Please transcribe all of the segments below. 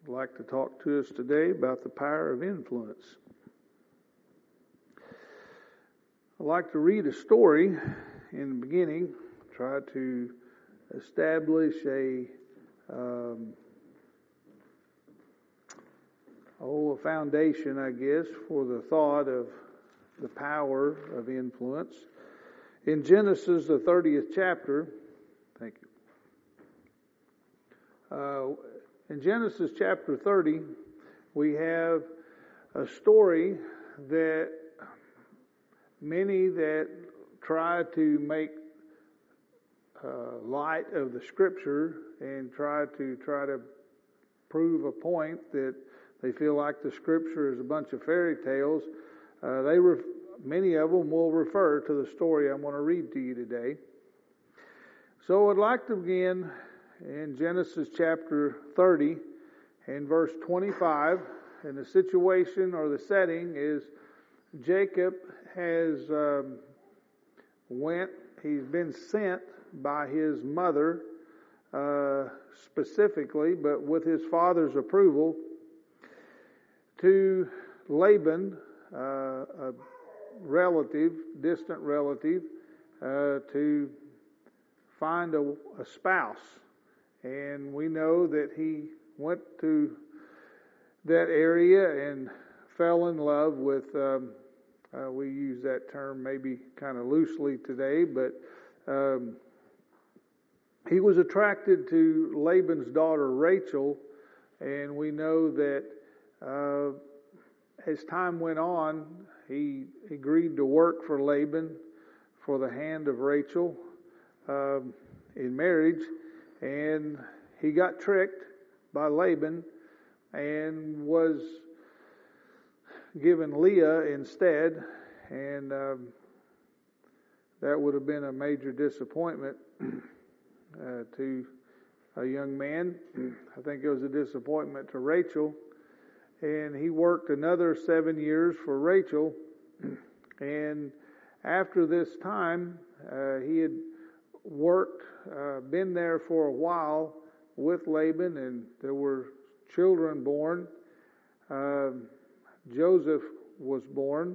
I'd like to talk to us today about the power of influence. I'd like to read a story in the beginning, try to establish a foundation, I guess, for the thought of the power of influence. In Genesis, the 30th chapter, thank you. In Genesis chapter 30, we have a story that many that try to make light of the Scripture and try to prove a point that they feel like the Scripture is a bunch of fairy tales. Many of them will refer to the story I'm going to read to you today. So I'd like to begin in Genesis chapter 30 and verse 25. And the situation or the setting is Jacob has he's been sent by his mother specifically, but with his father's approval, to Laban, a distant relative, to find a spouse. And we know that he went to that area and fell in love with, we use that term maybe kind of loosely today, but he was attracted to Laban's daughter Rachel, and we know that as time went on, he agreed to work for Laban for the hand of Rachel in marriage, and he got tricked by Laban and was given Leah instead, and that would have been a major disappointment to a young man. I think it was a disappointment to Rachel. And he worked another 7 years for Rachel. And after this time, he had been there for a while with Laban, and there were children born. Joseph was born.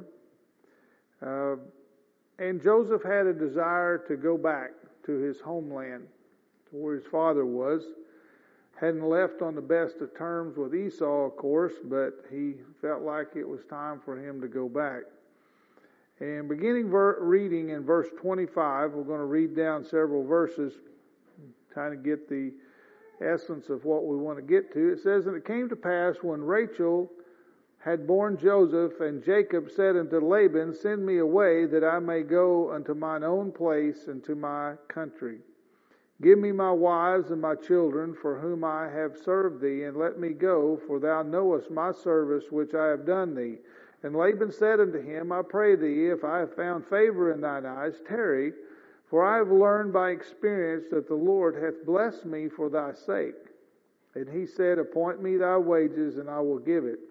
And Joseph had a desire to go back to his homeland, to where his father was. Hadn't left on the best of terms with Esau, of course, but he felt like it was time for him to go back. And beginning reading in verse 25, we're going to read down several verses, trying to get the essence of what we want to get to. It says, "And it came to pass when Rachel had borne Joseph, and Jacob said unto Laban, Send me away, that I may go unto mine own place and to my country. Give me my wives and my children, for whom I have served thee, and let me go, for thou knowest my service which I have done thee. And Laban said unto him, I pray thee, if I have found favor in thine eyes, tarry, for I have learned by experience that the Lord hath blessed me for thy sake. And he said, Appoint me thy wages, and I will give it.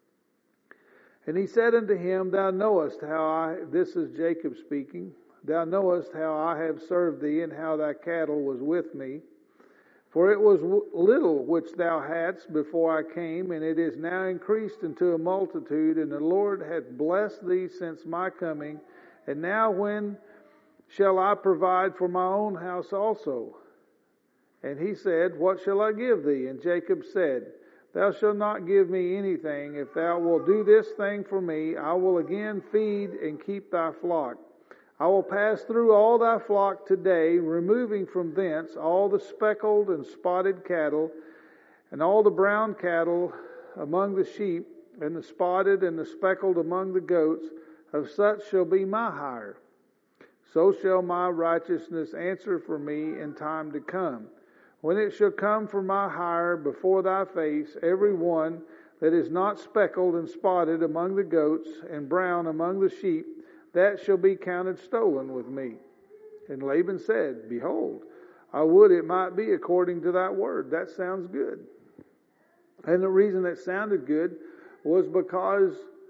And he said unto him, Thou knowest how this is Jacob speaking, Thou knowest how I have served thee, and how thy cattle was with me. For it was little which thou hadst before I came, and it is now increased into a multitude, and the Lord hath blessed thee since my coming. And now when shall I provide for my own house also? And he said, What shall I give thee? And Jacob said, Thou shalt not give me anything. If thou wilt do this thing for me, I will again feed and keep thy flock. I will pass through all thy flock today, removing from thence all the speckled and spotted cattle, and all the brown cattle among the sheep, and the spotted and the speckled among the goats. Of such shall be my hire. So shall my righteousness answer for me in time to come. When it shall come for my hire before thy face, every one that is not speckled and spotted among the goats, and brown among the sheep, that shall be counted stolen with me. And Laban said, Behold, I would it might be according to that word. That sounds good. And the reason it sounded good was because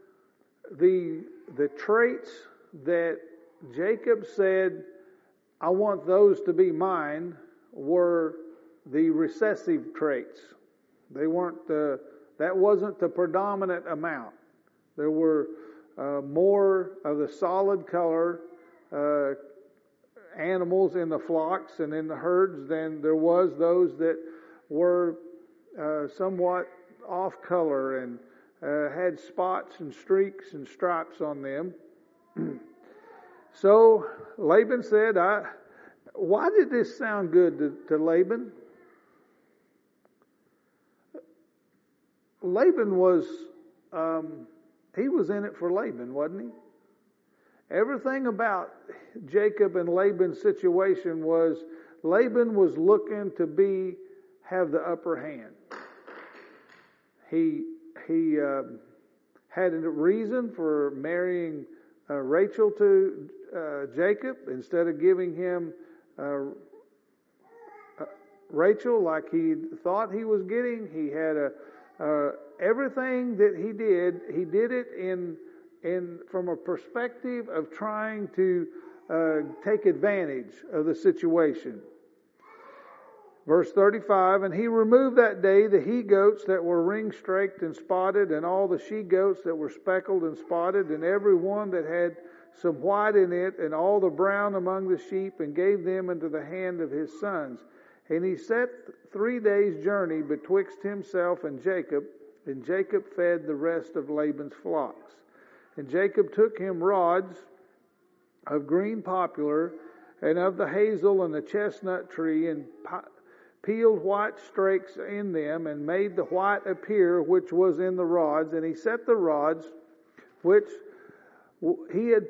the traits that Jacob said, I want those to be mine, were the recessive traits. They weren't that wasn't the predominant amount. There were more of the solid color animals in the flocks and in the herds than there was those that were somewhat off color and had spots and streaks and stripes on them. So Laban said, why did this sound good to Laban? Laban was, he was in it for Laban, wasn't he? Everything about Jacob and Laban's situation was Laban was looking to have the upper hand. He had a reason for marrying Rachel to Jacob instead of giving him Rachel like he thought he was getting. He had everything that he did it in from a perspective of trying to take advantage of the situation. Verse 35, and he removed that day the he-goats that were ring-straked and spotted, and all the she-goats that were speckled and spotted, and every one that had some white in it, and all the brown among the sheep, and gave them into the hand of his sons. And he set 3 days' journey betwixt himself and Jacob fed the rest of Laban's flocks. And Jacob took him rods of green poplar, and of the hazel and the chestnut tree, and peeled white strakes in them, and made the white appear which was in the rods. And he set the rods which he had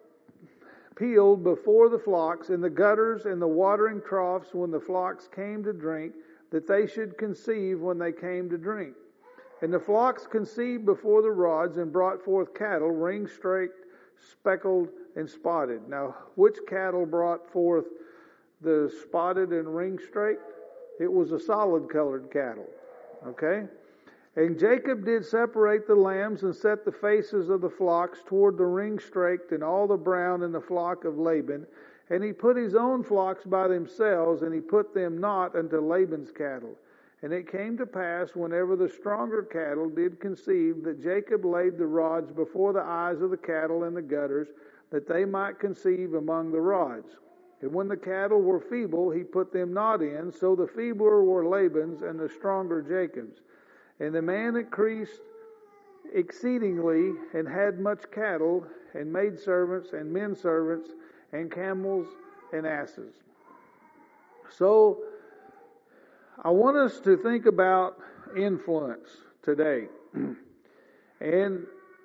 peeled before the flocks in the gutters and the watering troughs when the flocks came to drink, that they should conceive when they came to drink. And the flocks conceived before the rods, and brought forth cattle, ring-straked, speckled, and spotted. Now, which cattle brought forth the spotted and ring-straked? It was a solid-colored cattle. Okay? And Jacob did separate the lambs, and set the faces of the flocks toward the ring-straked, and all the brown in the flock of Laban. And he put his own flocks by themselves, and he put them not unto Laban's cattle. And it came to pass, whenever the stronger cattle did conceive, that Jacob laid the rods before the eyes of the cattle in the gutters, that they might conceive among the rods. And when the cattle were feeble, he put them not in, so the feebler were Laban's, and the stronger Jacob's. And the man increased exceedingly, and had much cattle, and maidservants, and men servants, and camels, and asses. So, I want us to think about influence today. And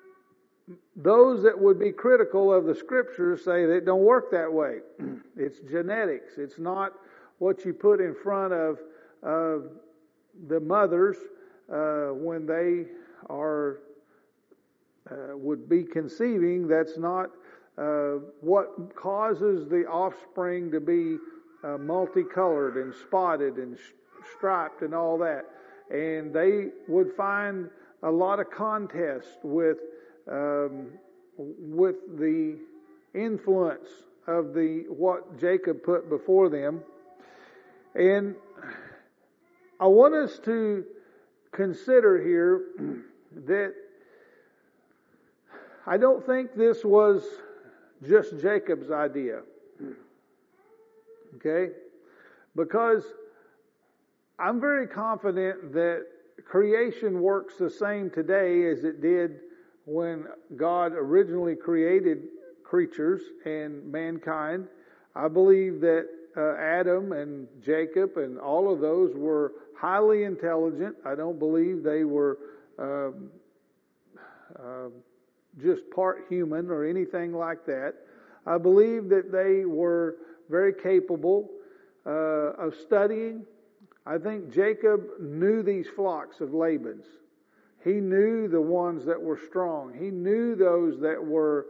those that would be critical of the Scriptures say that it don't work that way. It's genetics. It's not what you put in front of the mothers when they are would be conceiving. That's not what causes the offspring to be multicolored and spotted and striped and all that. And they would find a lot of contest with the influence of what Jacob put before them. And I want us to consider here that I don't think this was just Jacob's idea. Okay? Because I'm very confident that creation works the same today as it did when God originally created creatures and mankind. I believe that Adam and Jacob and all of those were highly intelligent. I don't believe they were just part human or anything like that. I believe that they were very capable of studying. I think Jacob knew these flocks of Laban's. He knew the ones that were strong. He knew those that were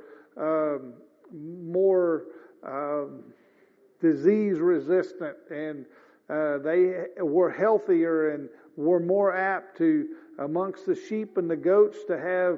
more disease resistant, and they were healthier and were more apt to, amongst the sheep and the goats, to have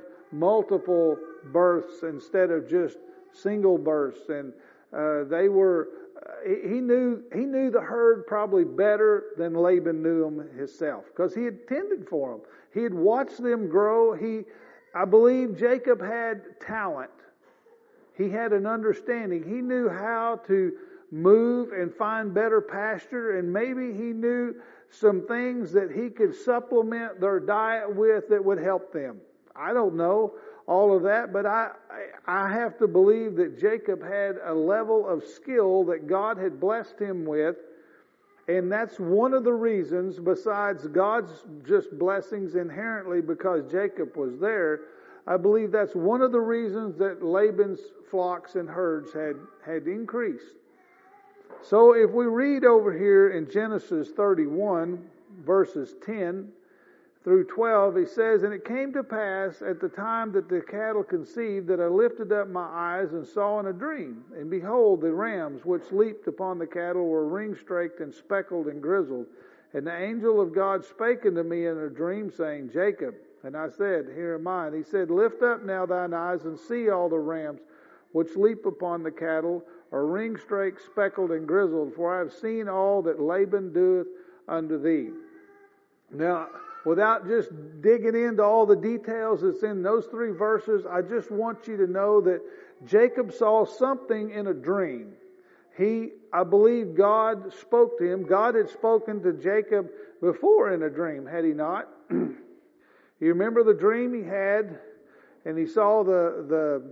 multiple births instead of just single births. And they were he knew the herd probably better than Laban knew them himself, because he had tended for them. He had watched them grow. I believe Jacob had talent. He had an understanding. He knew how to move and find better pasture, and maybe he knew some things that he could supplement their diet with that would help them. I don't know all of that, but I have to believe that Jacob had a level of skill that God had blessed him with, and that's one of the reasons, besides God's just blessings inherently because Jacob was there, I believe that's one of the reasons that Laban's flocks and herds had increased. So if we read over here in Genesis 31, verses 10 through 12, he says, "And it came to pass at the time that the cattle conceived that I lifted up my eyes and saw in a dream. And behold, the rams which leaped upon the cattle were ring-straked and speckled and grizzled. And the angel of God spake unto me in a dream, saying, Jacob. And I said, Here am I. And he said, Lift up now thine eyes and see all the rams which leap upon the cattle are ring-straked, speckled, and grizzled, for I have seen all that Laban doeth unto thee." Now, without just digging into all the details that's in those 3 verses, I just want you to know that Jacob saw something in a dream. I believe God spoke to him. God had spoken to Jacob before in a dream, had he not? You remember the dream he had, and he saw the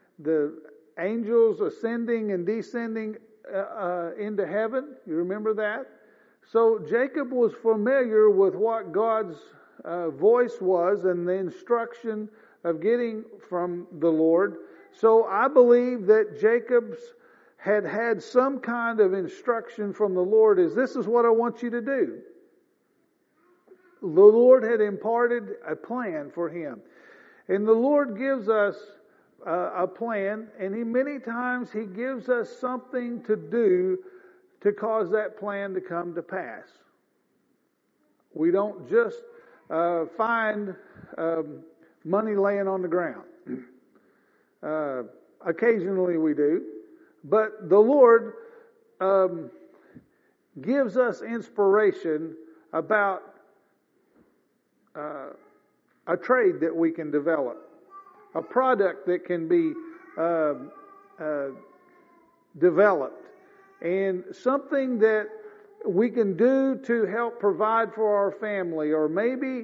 angels ascending and descending into heaven. You remember that? So Jacob was familiar with what God's voice was and the instruction of getting from the Lord. So I believe that Jacob's had some kind of instruction from the Lord, this is what I want you to do. The Lord had imparted a plan for him. And the Lord gives us a plan, and many times He gives us something to do to cause that plan to come to pass. We don't just find money laying on the ground. Occasionally we do. But the Lord gives us inspiration about a trade that we can develop, a product that can be developed, and something that we can do to help provide for our family, or maybe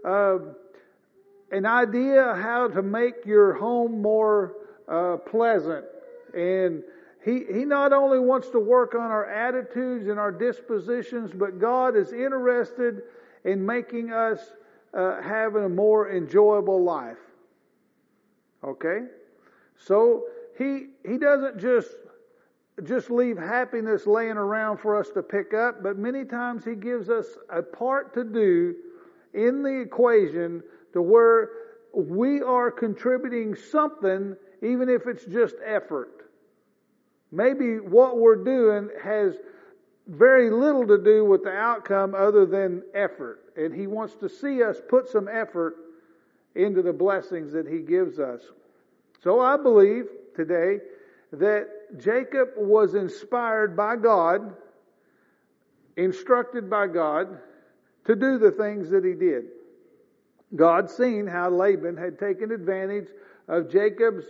an idea how to make your home more pleasant. And He not only wants to work on our attitudes and our dispositions, but God is interested in making us having a more enjoyable life. Okay? So He doesn't just leave happiness laying around for us to pick up, but many times He gives us a part to do in the equation to where we are contributing something, even if it's just effort. Maybe what we're doing has very little to do with the outcome other than effort. And He wants to see us put some effort into the blessings that He gives us. So I believe today that Jacob was inspired by God, instructed by God to do the things that he did. God seen how Laban had taken advantage of Jacob's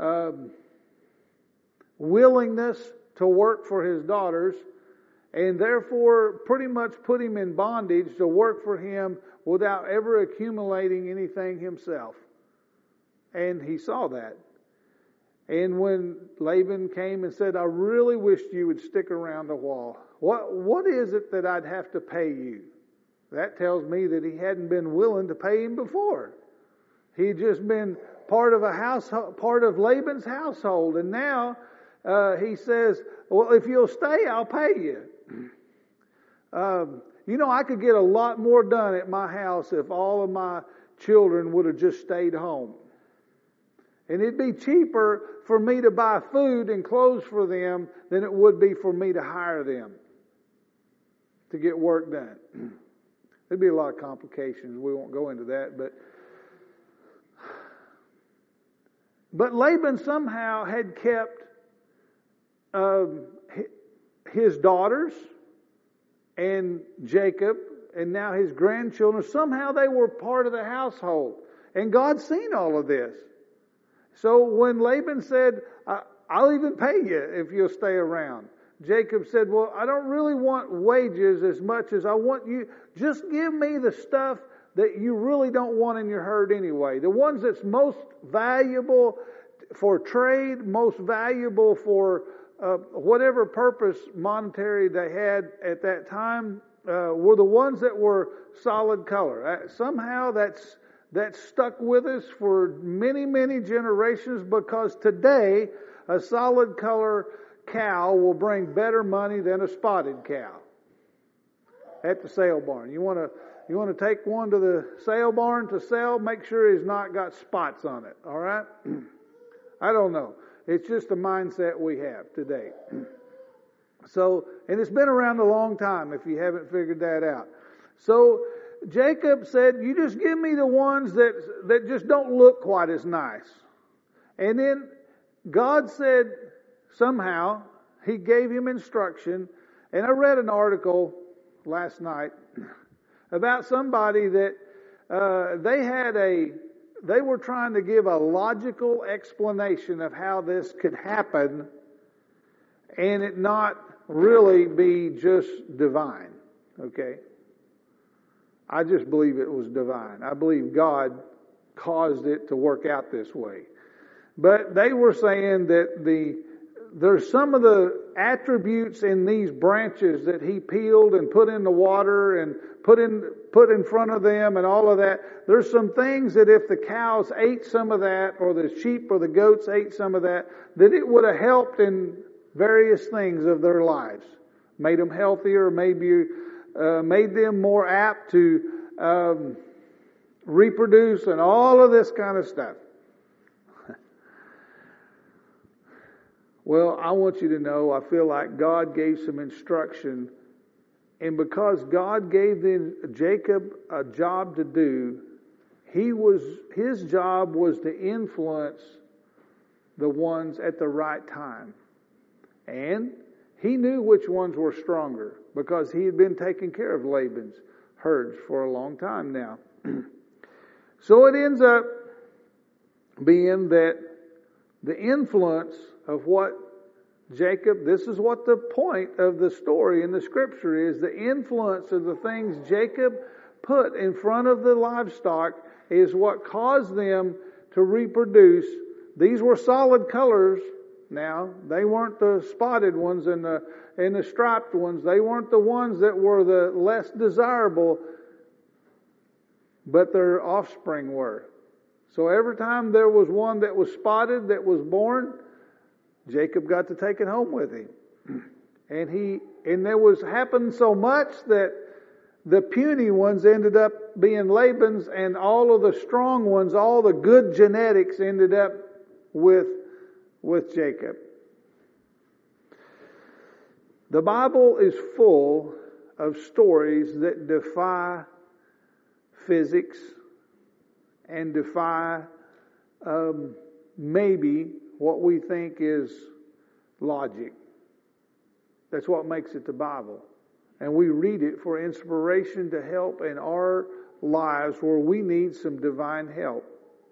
willingness to work for his daughters, and therefore pretty much put him in bondage to work for him without ever accumulating anything himself. And he saw that. And when Laban came and said, I really wished you would stick around a while. What is it that I'd have to pay you? That tells me that he hadn't been willing to pay him before. He'd just been part of Laban's household. And now he says, well, if you'll stay, I'll pay you. I could get a lot more done at my house if all of my children would have just stayed home. And it'd be cheaper for me to buy food and clothes for them than it would be for me to hire them to get work done. There'd be a lot of complications. We won't go into that. But Laban somehow had kept his daughters and Jacob and now his grandchildren, somehow they were part of the household. And God's seen all of this. So when Laban said, I'll even pay you if you'll stay around, Jacob said, well, I don't really want wages as much as I want you. Just give me the stuff that you really don't want in your herd anyway. The ones that's most valuable for trade, most valuable for whatever purpose monetary they had at that time, were the ones that were solid color. Somehow that's stuck with us for many, many generations, because today a solid color cow will bring better money than a spotted cow at the sale barn. You want to take one to the sale barn to sell, make sure he's not got spots on it, all right? I don't know. It's just a mindset we have today. So, and it's been around a long time if you haven't figured that out. So Jacob said, you just give me the ones that just don't look quite as nice. And then God said, somehow, He gave him instruction. And I read an article last night about somebody that they were trying to give a logical explanation of how this could happen and it not really be just divine. Okay? I just believe it was divine. I believe God caused it to work out this way. But they were saying that there's some of the attributes in these branches that he peeled and put in the water and put in front of them and all of that. There's some things that if the cows ate some of that, or the sheep or the goats ate some of that it would have helped in various things of their lives. Made them healthier, maybe made them more apt to reproduce and all of this kind of stuff. Well, I want you to know, I feel like God gave some instruction, and because God gave Jacob a job to do, his job was to influence the ones at the right time. And he knew which ones were stronger, because he had been taking care of Laban's herds for a long time now. So it ends up being that the influence of what Jacob, this is what the point of the story in the scripture is, the influence of the things Jacob put in front of the livestock is what caused them to reproduce. These were solid colors now. They weren't the spotted ones and the striped ones. They weren't the ones that were the less desirable, but their offspring were. So every time there was one that was spotted that was born, Jacob got to take it home with him. And there was happened so much that the puny ones ended up being Laban's, and all of the strong ones, all the good genetics ended up with Jacob. The Bible is full of stories that defy physics and defy maybe what we think is logic. That's what makes it the Bible. And we read it for inspiration to help in our lives where we need some divine help.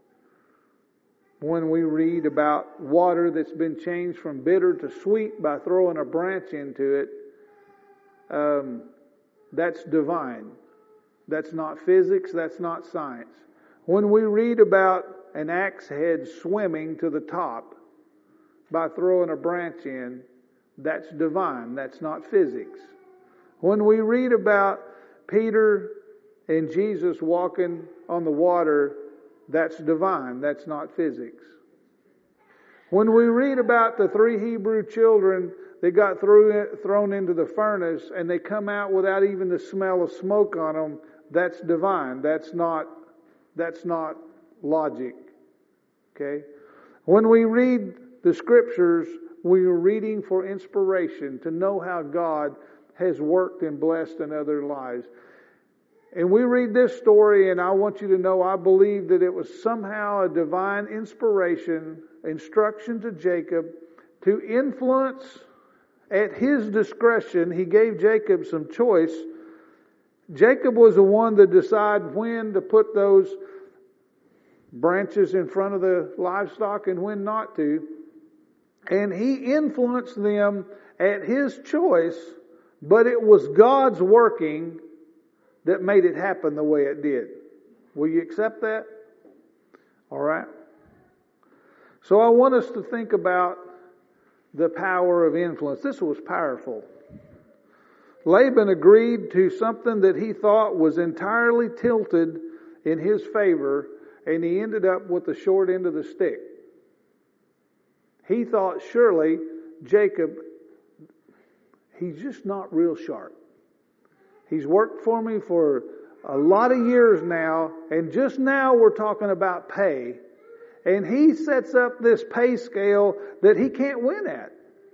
When we read about water that's been changed from bitter to sweet by throwing a branch into it, that's divine. That's not physics, that's not science. When we read about an axe head swimming to the top by throwing a branch in, that's divine, that's not physics. When we read about Peter and Jesus walking on the water, that's divine, that's not physics. When we read about the 3 Hebrew children that got thrown into the furnace and they come out without even the smell of smoke on them, that's divine, that's not logic. Okay? When we read the scriptures, we are reading for inspiration to know how God has worked and blessed in other lives. And we read this story, and I want you to know I believe that it was somehow a divine inspiration, instruction to Jacob to influence at his discretion, he gave Jacob some choice. Jacob was the one to decide when to put those branches in front of the livestock and when not to. And he influenced them at his choice, but it was God's working that made it happen the way it did. Will you accept that? All right. So I want us to think about the power of influence. This was powerful. Laban agreed to something that he thought was entirely tilted in his favor, and he ended up with the short end of the stick. He thought, surely Jacob, he's just not real sharp. He's worked for me for a lot of years now, and just now we're talking about pay. And he sets up this pay scale that he can't win at.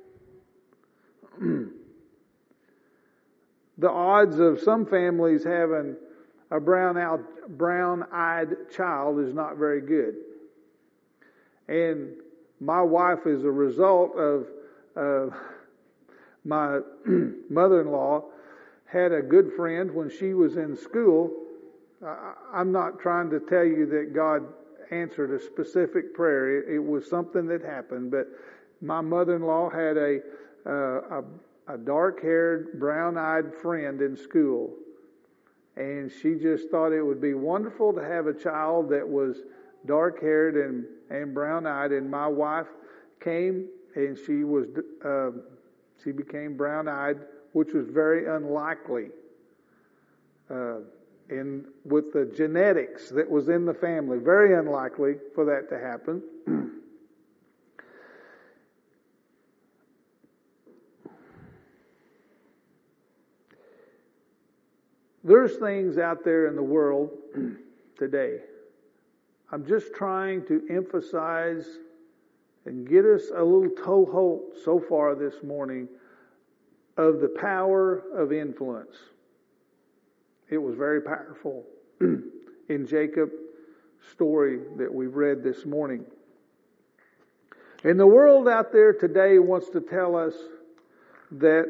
The odds of some families having a brown-eyed child is not very good. And my wife is a result of my mother-in-law had a good friend when she was in school. I'm not trying to tell you that God answered a specific prayer. It was something that happened. But my mother-in-law had a dark-haired, brown-eyed friend in school. And she just thought it would be wonderful to have a child that was dark-haired and brown-eyed. And my wife came and she became brown-eyed, which was very unlikely. And with the genetics that was in the family, very unlikely for that to happen. There's things out there in the world today. I'm just trying to emphasize and get us a little toehold so far this morning of the power of influence. It was very powerful in Jacob's story that we've read this morning. And the world out there today wants to tell us that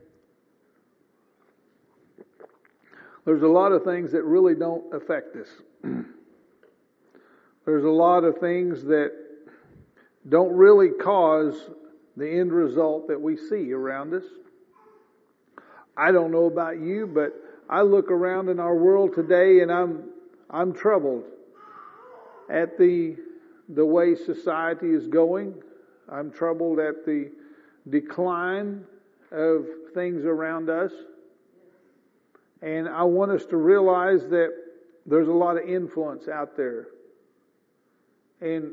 there's a lot of things that really don't affect us. There's a lot of things that don't really cause the end result that we see around us. I don't know about you, but I look around in our world today and I'm troubled at the way society is going. I'm troubled at the decline of things around us. And I want us to realize that there's a lot of influence out there. And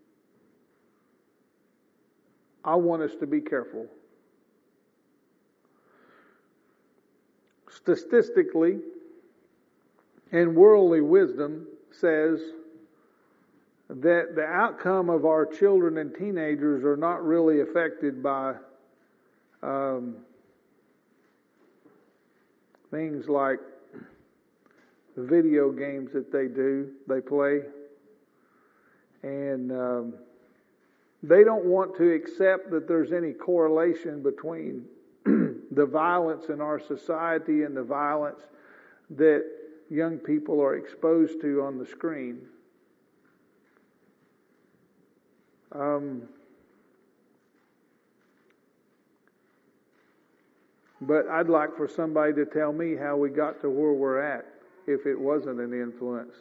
I want us to be careful. Statistically, and worldly wisdom says that the outcome of our children and teenagers are not really affected by things like the video games that they play. And they don't want to accept that there's any correlation between the violence in our society and the violence that young people are exposed to on the screen. But I'd like for somebody to tell me how we got to where we're at if it wasn't an influence.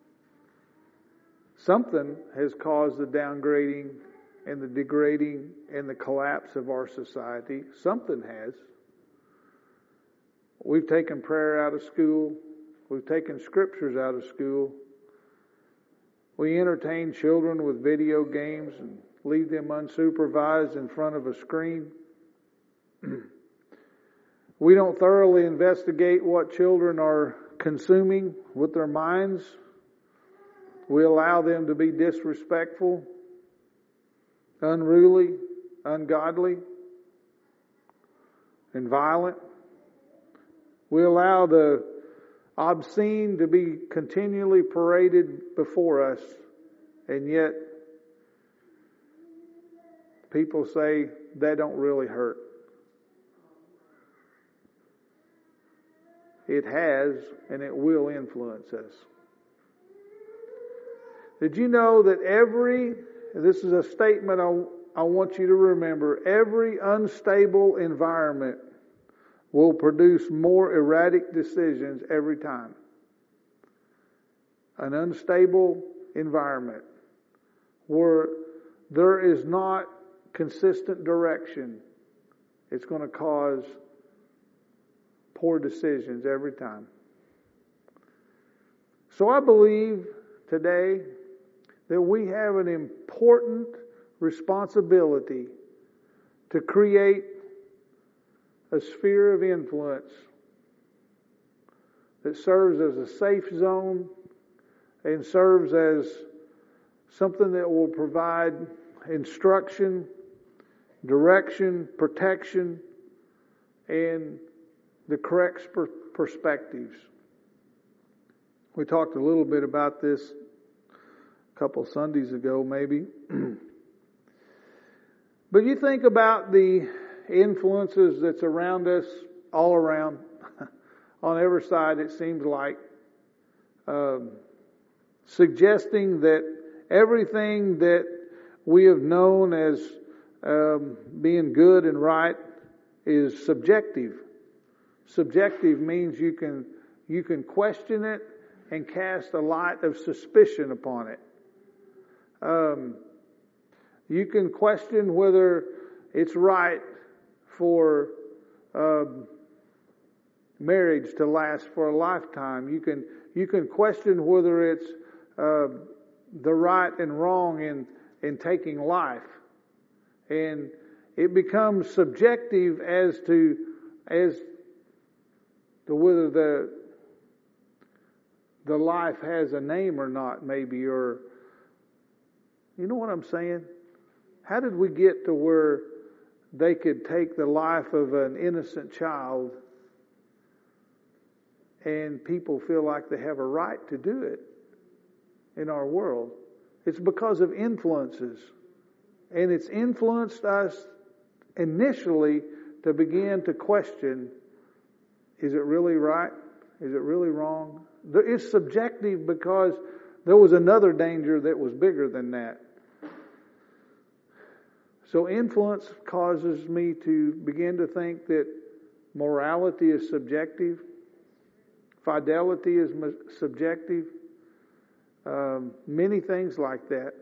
Something has caused the downgrading and the degrading and the collapse of our society. Something has. We've taken prayer out of school. We've taken scriptures out of school. We entertain children with video games and leave them unsupervised in front of a screen. We don't thoroughly investigate what children are consuming with their minds. We allow them to be disrespectful, unruly, ungodly, and violent. We allow the obscene to be continually paraded before us, and yet people say that don't really hurt. it has and it will influence us. Did you know that this is a statement I want you to remember, every unstable environment will produce more erratic decisions every time. An unstable environment where there is not consistent direction, it's going to cause poor decisions every time. So I believe today that we have an important responsibility to create a sphere of influence that serves as a safe zone and serves as something that will provide instruction, direction, protection, and the correct perspectives. We talked a little bit about this a couple Sundays ago, maybe. But you think about the influences that's around us, all around, on every side, it seems like, suggesting that everything that we have known as being good and right is subjective. Subjective means you can question it and cast a light of suspicion upon it. You can question whether it's right for marriage to last for a lifetime. You can question whether it's the right and wrong in taking life, and it becomes subjective as to whether the life has a name or not, maybe, or you know what I'm saying? How did we get to where they could take the life of an innocent child and people feel like they have a right to do it in our world? It's because of influences. And it's influenced us initially to begin to question, is it really right? Is it really wrong? It's subjective because there was another danger that was bigger than that. So influence causes me to begin to think that morality is subjective, fidelity is subjective, many things like that.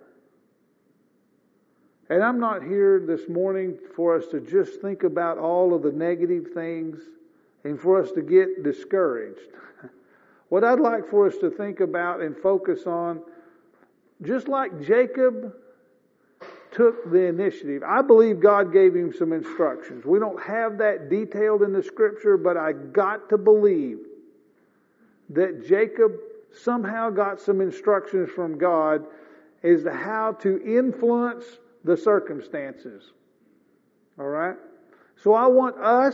And I'm not here this morning for us to just think about all of the negative things and for us to get discouraged. What I'd like for us to think about and focus on, just like Jacob took the initiative. I believe God gave him some instructions. We don't have that detailed in the Scripture, but I got to believe that Jacob somehow got some instructions from God as to how to influence the circumstances. All right? So I want us,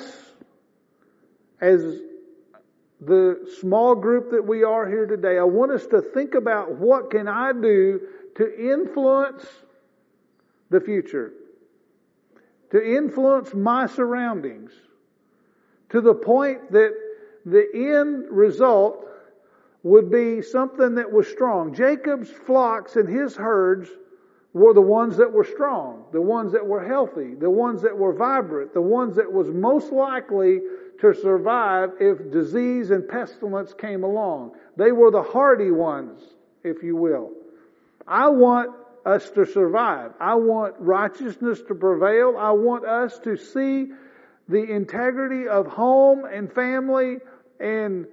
as the small group that we are here today, I want us to think about what can I do to influence the future, to influence my surroundings, to the point that the end result would be something that was strong. Jacob's flocks and his herds were the ones that were strong, the ones that were healthy, the ones that were vibrant, the ones that was most likely to survive if disease and pestilence came along. They were the hardy ones, if you will. I want us to survive. I want righteousness to prevail. I want us to see the integrity of home and family and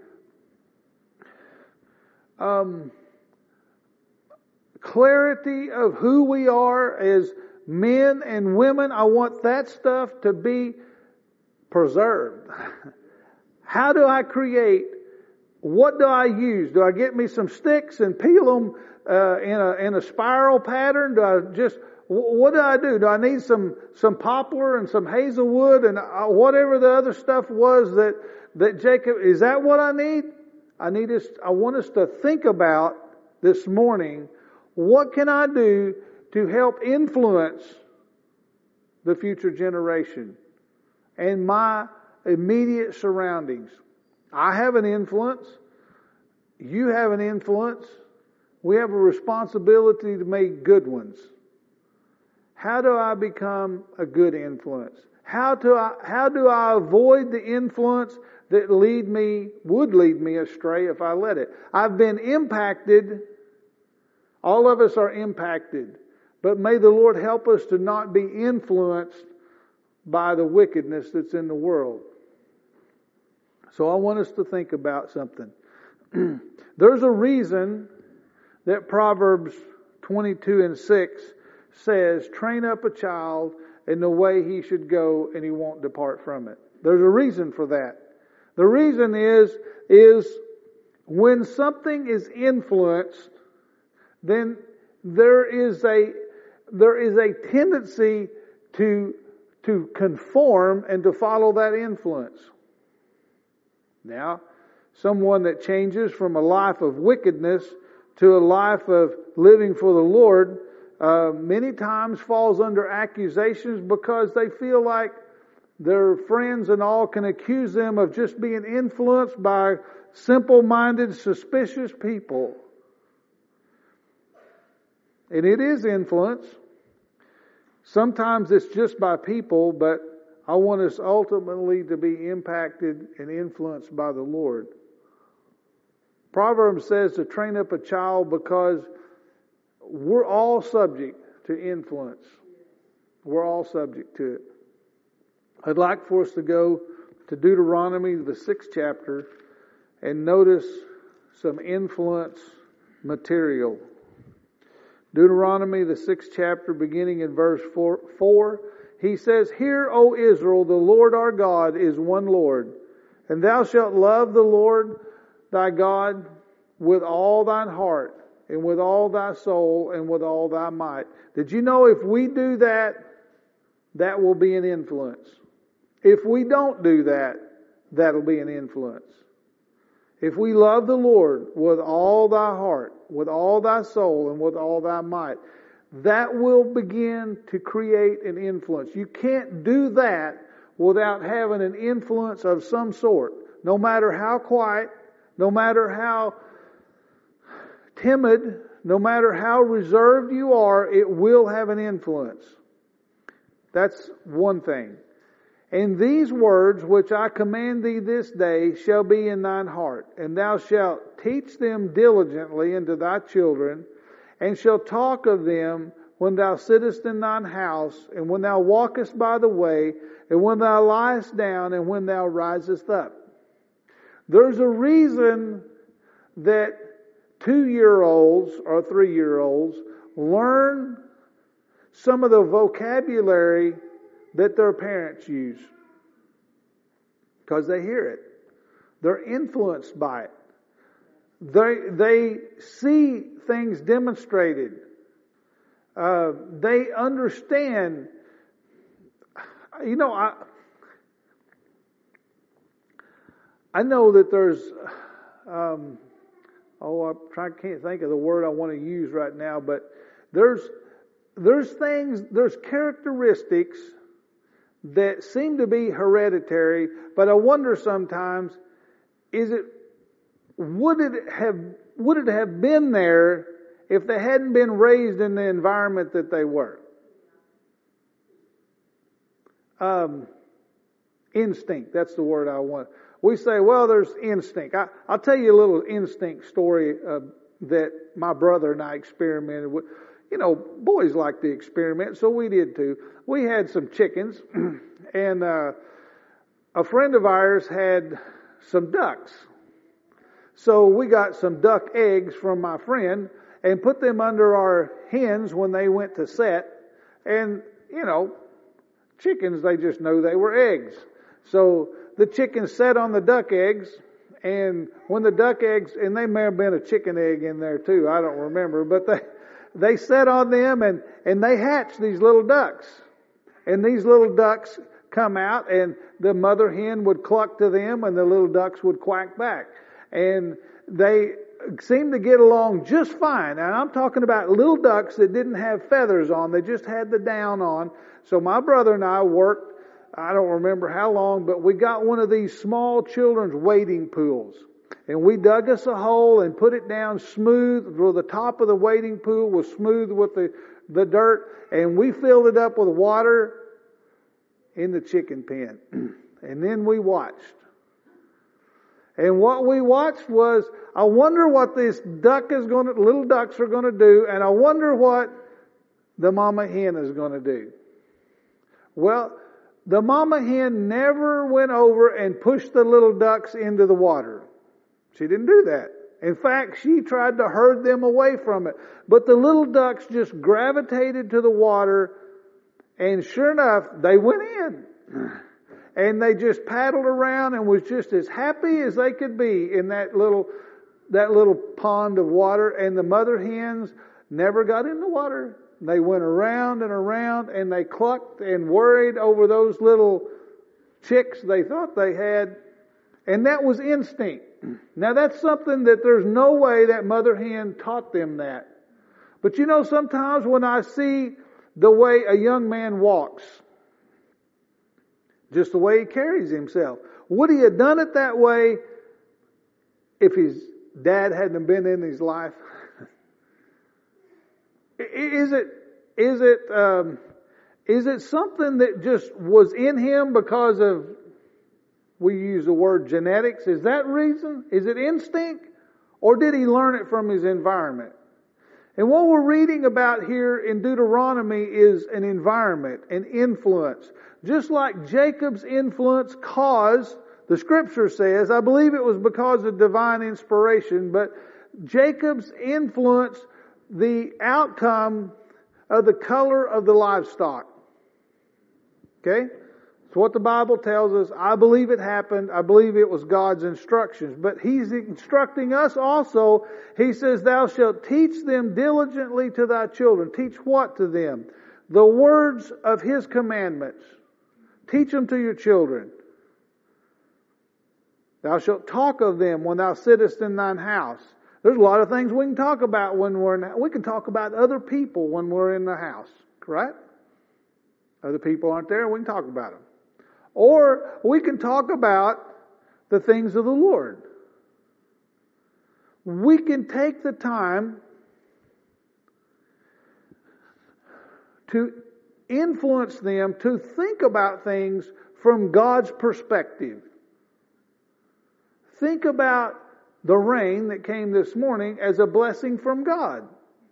clarity of who we are as men and women. I want that stuff to be preserved. How do I create? What do I use? Do I get me some sticks and peel them in a spiral pattern? What do I do? Do I need some poplar and some hazelwood and whatever the other stuff was that Jacob? Is that what I need? I want us to think about this morning. What can I do to help influence the future generation and my immediate surroundings? I have an influence. You have an influence. We have a responsibility to make good ones. How do I become a good influence? How do I avoid the influence that would lead me astray if I let it? I've been impacted. All of us are impacted. But may the Lord help us to not be influenced by the wickedness that's in the world. So I want us to think about something. There's a reason that Proverbs 22:6 says, train up a child in the way he should go and he won't depart from it. There's a reason for that. The reason is when something is influenced, then there is a tendency to conform and to follow that influence. Now, someone that changes from a life of wickedness to a life of living for the Lord many times falls under accusations because they feel like their friends and all can accuse them of just being influenced by simple-minded, suspicious people. And it is influence. Sometimes it's just by people, but I want us ultimately to be impacted and influenced by the Lord. Proverbs says to train up a child because we're all subject to influence. We're all subject to it. I'd like for us to go to Deuteronomy, the 6th chapter, and notice some influence material. Deuteronomy, the 6th chapter, beginning in verse 4, he says, Hear, O Israel, the Lord our God is one Lord, and thou shalt love the Lord thy God with all thine heart, and with all thy soul, and with all thy might. Did you know if we do that, that will be an influence? If we don't do that, that'll be an influence. If we love the Lord with all thy heart, with all thy soul, and with all thy might, that will begin to create an influence. You can't do that without having an influence of some sort. No matter how quiet, no matter how timid, no matter how reserved you are, it will have an influence. That's one thing. And these words which I command thee this day shall be in thine heart, and thou shalt teach them diligently unto thy children, and shalt talk of them when thou sittest in thine house, and when thou walkest by the way, and when thou liest down, and when thou risest up. There's a reason that 2-year-olds or 3-year-olds learn some of the vocabulary that their parents use. Because they hear it. They're influenced by it. They see things demonstrated. They understand. You know, I know that there's can't think of the word I want to use right now, but there's characteristics that seem to be hereditary, but I wonder sometimes, would it have been there if they hadn't been raised in the environment that they were? Instinct, that's the word I want. We say, well, there's instinct. I'll tell you a little instinct story that my brother and I experimented with. You know, boys like to experiment, so we did too. We had some chickens, and a friend of ours had some ducks. So we got some duck eggs from my friend and put them under our hens when they went to set. And, you know, chickens, they just know they were eggs. So the chickens sat on the duck eggs, and when the duck eggs, and they may have been a chicken egg in there too, I don't remember, but they sat on them and they hatched these little ducks. And these little ducks come out, and the mother hen would cluck to them, and the little ducks would quack back. And they seemed to get along just fine. And I'm talking about little ducks that didn't have feathers on. They just had the down on. So my brother and I worked I don't remember how long, but we got one of these small children's wading pools. And we dug us a hole and put it down smooth, where the top of the wading pool was smooth with the dirt, and we filled it up with water in the chicken pen. And then we watched. And what we watched was, I wonder what this little ducks are going to do, and I wonder what the mama hen is going to do. Well, the mama hen never went over and pushed the little ducks into the water. She didn't do that. In fact, she tried to herd them away from it. But the little ducks just gravitated to the water, and sure enough, they went in. And they just paddled around and was just as happy as they could be in that little pond of water. And the mother hens never got in the water. They went around and around, and they clucked and worried over those little chicks they thought they had. And that was instinct. Now that's something that there's no way that mother hen taught them that. But you know, sometimes when I see the way a young man walks, just the way he carries himself, would he have done it that way if his dad hadn't been in his life? Is it something that just was in him because of, we use the word genetics? Is that reason? Is it instinct? Or did he learn it from his environment? And what we're reading about here in Deuteronomy is an environment, an influence. Just like Jacob's influence caused, the scripture says, I believe it was because of divine inspiration, but Jacob's influence, the outcome of the color of the livestock. Okay? It's what the Bible tells us. I believe it happened. I believe it was God's instructions. But He's instructing us also. He says, thou shalt teach them diligently to thy children. Teach what to them? The words of His commandments. Teach them to your children. Thou shalt talk of them when thou sittest in thine house. There's a lot of things we can talk about when we can talk about other people when we're in the house, correct? Other people aren't there, we can talk about them. Or we can talk about the things of the Lord. We can take the time to influence them to think about things from God's perspective. Think about the rain that came this morning as a blessing from God.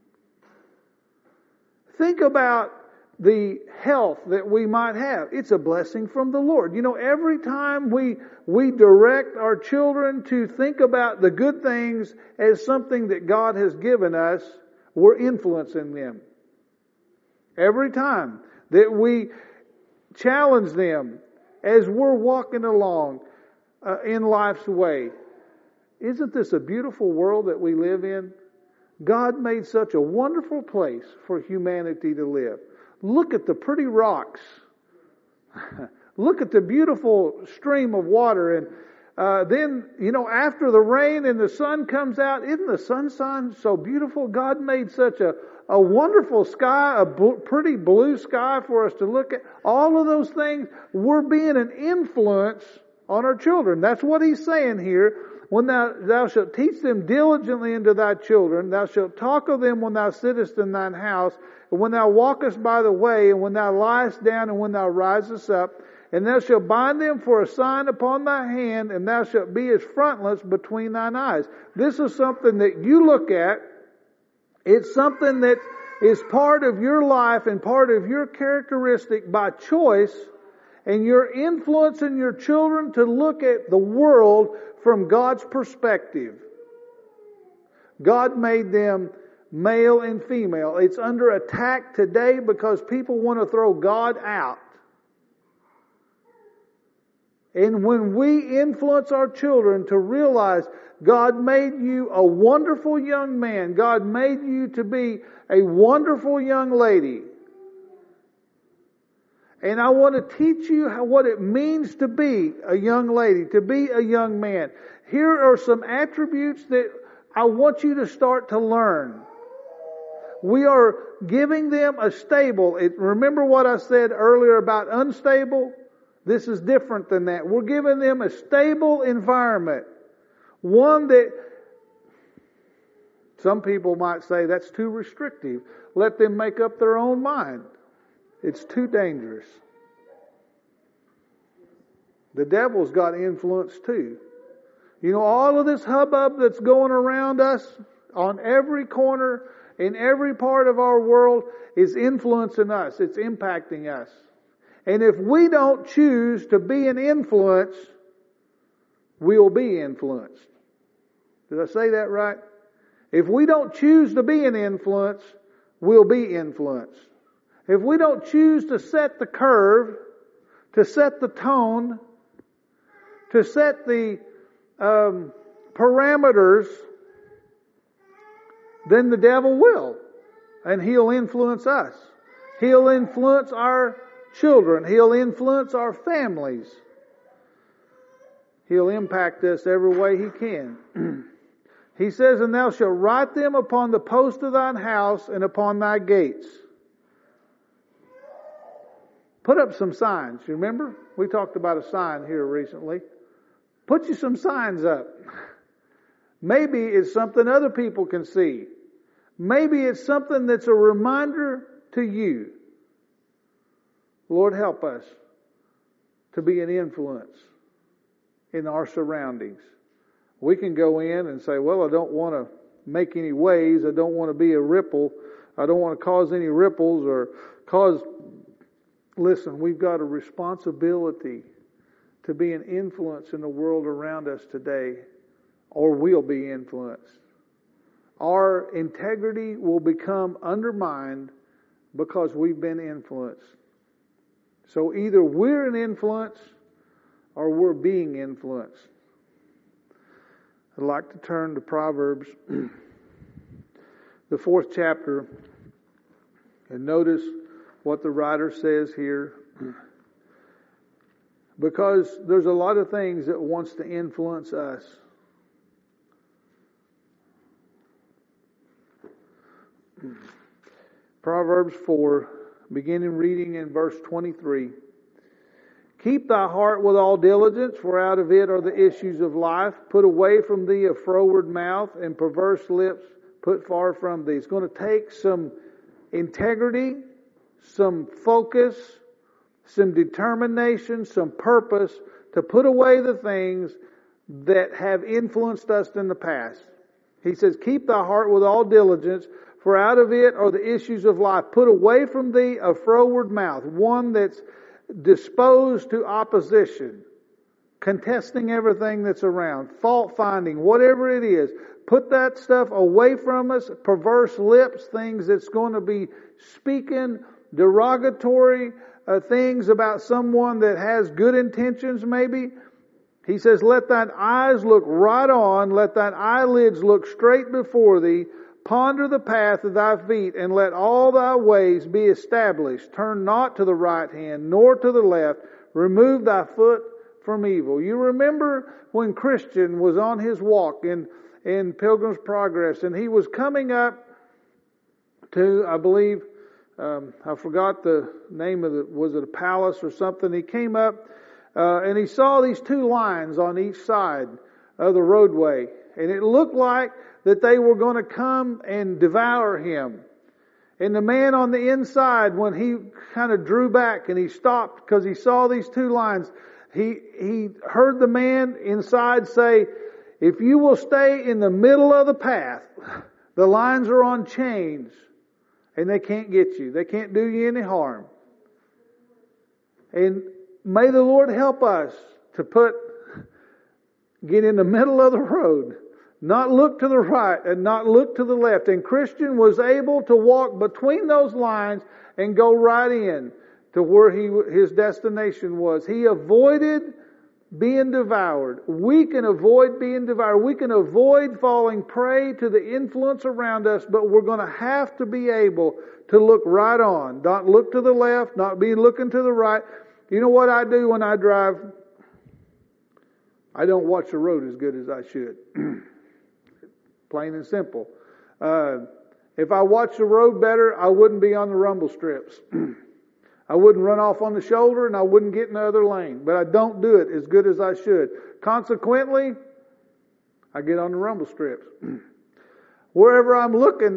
Think about the health that we might have. It's a blessing from the Lord. You know, every time we direct our children to think about the good things as something that God has given us, we're influencing them. Every time that we challenge them as we're walking along in life's way, isn't this a beautiful world that we live in? God made such a wonderful place for humanity to live. Look at the pretty rocks. Look at the beautiful stream of water. And then, you know, after the rain and the sun comes out, isn't the sunshine so beautiful? God made such a wonderful sky, pretty blue sky for us to look at. All of those things, we're being an influence on our children. That's what He's saying here. When thou shalt teach them diligently unto thy children, thou shalt talk of them when thou sittest in thine house, and when thou walkest by the way, and when thou liest down, and when thou risest up, and thou shalt bind them for a sign upon thy hand, and thou shalt be as frontlets between thine eyes. This is something that you look at. It's something that is part of your life and part of your characteristic by choice, and you're influencing your children to look at the world from God's perspective. God made them male and female. It's under attack today because people want to throw God out. And when we influence our children to realize God made you a wonderful young man, God made you to be a wonderful young lady, and I want to teach you what it means to be a young lady, to be a young man. Here are some attributes that I want you to start to learn. We are giving them a stable. Remember what I said earlier about unstable? This is different than that. We're giving them a stable environment. One that some people might say that's too restrictive. Let them make up their own mind. It's too dangerous. The devil's got influence too. You know, all of this hubbub that's going around us on every corner, in every part of our world, is influencing us. It's impacting us. And if we don't choose to be an influence, we'll be influenced. Did I say that right? If we don't choose to be an influence, we'll be influenced. If we don't choose to set the curve, to set the tone, to set the parameters, then the devil will. And he'll influence us. He'll influence our children. He'll influence our families. He'll impact us every way he can. He says, and thou shalt write them upon the post of thine house and upon thy gates. Put up some signs. You remember? We talked about a sign here recently. Put you some signs up. Maybe it's something other people can see. Maybe it's something that's a reminder to you. Lord, help us to be an influence in our surroundings. We can go in and say, well, I don't want to make any waves. I don't want to be a ripple. I don't want to cause any ripples or cause... Listen, we've got a responsibility to be an influence in the world around us today, or we'll be influenced. Our integrity will become undermined because we've been influenced. So either we're an influence or we're being influenced. I'd like to turn to Proverbs, the 4th chapter, and notice what the writer says here. Because there's a lot of things that wants to influence us. Proverbs 4, beginning reading in verse 23. Keep thy heart with all diligence, for out of it are the issues of life. Put away from thee a froward mouth, and perverse lips put far from thee. It's going to take some integrity, some focus, some determination, some purpose to put away the things that have influenced us in the past. He says, keep thy heart with all diligence, for out of it are the issues of life. Put away from thee a froward mouth, one that's disposed to opposition, contesting everything that's around, fault finding, whatever it is. Put that stuff away from us. Perverse lips, things that's going to be speaking derogatory things about someone that has good intentions maybe. He says, let thine eyes look right on, let thine eyelids look straight before thee. Ponder the path of thy feet, and let all thy ways be established. Turn not to the right hand, nor to the left. Remove thy foot from evil. You remember when Christian was on his walk in Pilgrim's Progress, and he was coming up to, I believe, I forgot the name of was it a palace or something? He came up and he saw these 2 lions on each side of the roadway, and it looked like that they were going to come and devour him. And the man on the inside, when he kind of drew back and he stopped because he saw these 2 lions, he heard the man inside say, if you will stay in the middle of the path, the lions are on chains and they can't get you. They can't do you any harm. And may the Lord help us to get in the middle of the road. Not look to the right and not look to the left. And Christian was able to walk between those lines and go right in to where his destination was. He avoided being devoured. We can avoid being devoured. We can avoid falling prey to the influence around us, but we're going to have to be able to look right on. Not look to the left, not be looking to the right. You know what I do when I drive? I don't watch the road as good as I should. Plain and simple. If I watched the road better, I wouldn't be on the rumble strips. I wouldn't run off on the shoulder and I wouldn't get in the other lane. But I don't do it as good as I should. Consequently, I get on the rumble strips. Wherever I'm looking,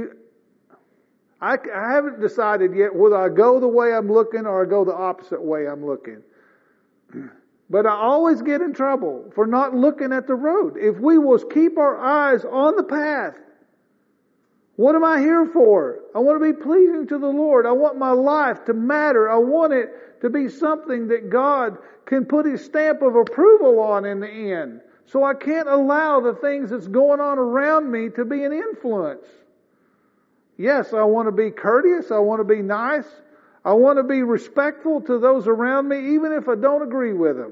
I haven't decided yet whether I go the way I'm looking or I go the opposite way I'm looking. But I always get in trouble for not looking at the road. If we will keep our eyes on the path, what am I here for? I want to be pleasing to the Lord. I want my life to matter. I want it to be something that God can put His stamp of approval on in the end. So I can't allow the things that's going on around me to be an influence. Yes, I want to be courteous. I want to be nice. I want to be respectful to those around me, even if I don't agree with them.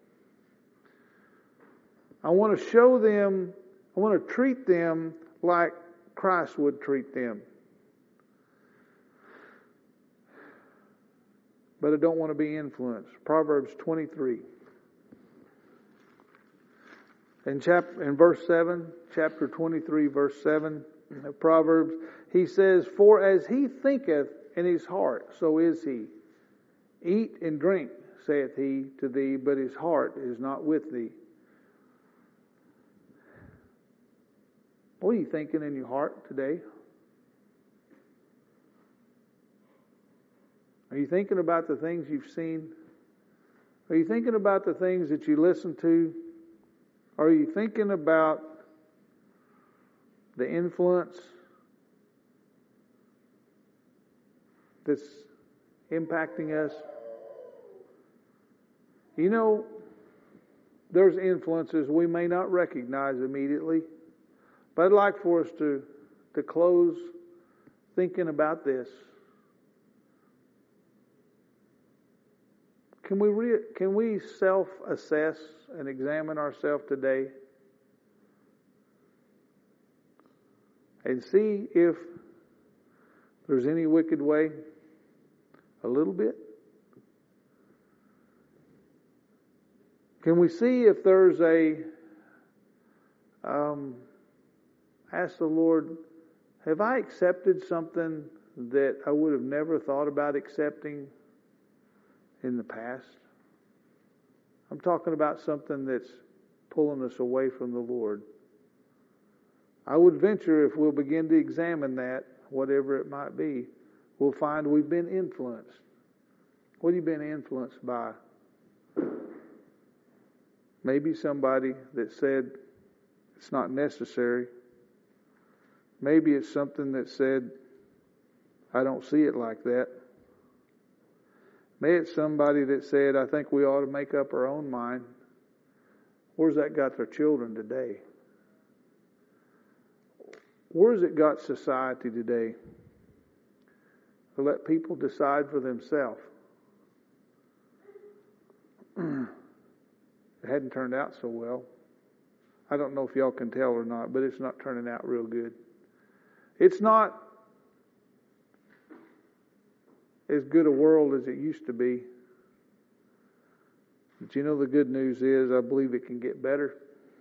I want to show them, I want to treat them like Christ would treat them. But I don't want to be influenced. Proverbs 23. In verse 7, chapter 23, verse 7 of Proverbs, he says, "For as he thinketh in his heart, so is he. Eat and drink, saith he to thee, but his heart is not with thee." What are you thinking in your heart today? Are you thinking about the things you've seen? Are you thinking about the things that you listen to? Are you thinking about the influence that's impacting us? You know, there's influences we may not recognize immediately, but I'd like for us to close thinking about this. Can we self-assess and examine ourselves today and see if there's any wicked way? A little bit? Can we see if there's ask the Lord, have I accepted something that I would have never thought about accepting in the past? I'm talking about something that's pulling us away from the Lord. I would venture if we'll begin to examine that, whatever it might be, we'll find we've been influenced. What have you been influenced by? Maybe somebody that said it's not necessary. Maybe it's something that said, I don't see it like that. Maybe it's somebody that said, I think we ought to make up our own mind. Where's that got their children today? Where's it got society today? To let people decide for themselves. It hadn't turned out so well. I don't know if y'all can tell or not, but it's not turning out real good. It's not as good a world as it used to be. But you know the good news is I believe it can get better.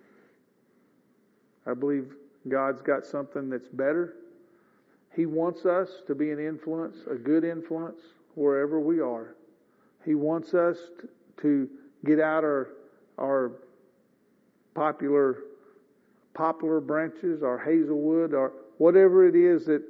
I believe God's got something that's better. He wants us to be an influence, a good influence, wherever we are. He wants us to get out our popular poplar branches, our hazelwood, or whatever it is that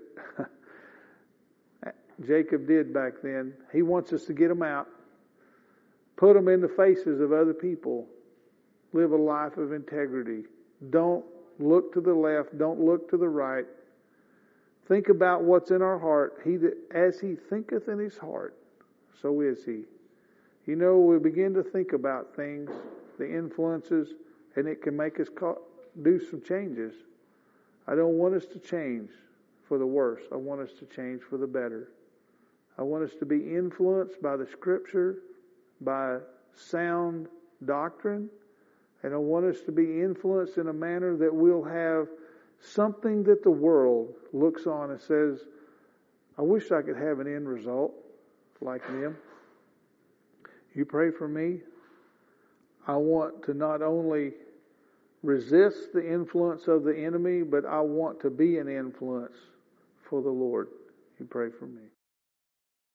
Jacob did back then. He wants us to get them out, put them in the faces of other people, live a life of integrity. Don't look to the left, don't look to the right. Think about what's in our heart. As he thinketh in his heart, so is he. You know, we begin to think about things, the influences, and it can make us do some changes. I don't want us to change for the worse. I want us to change for the better. I want us to be influenced by the Scripture, by sound doctrine, and I want us to be influenced in a manner that we'll have something that the world looks on and says, I wish I could have an end result like them. You pray for me. I want to not only resist the influence of the enemy, but I want to be an influence for the Lord. You pray for me.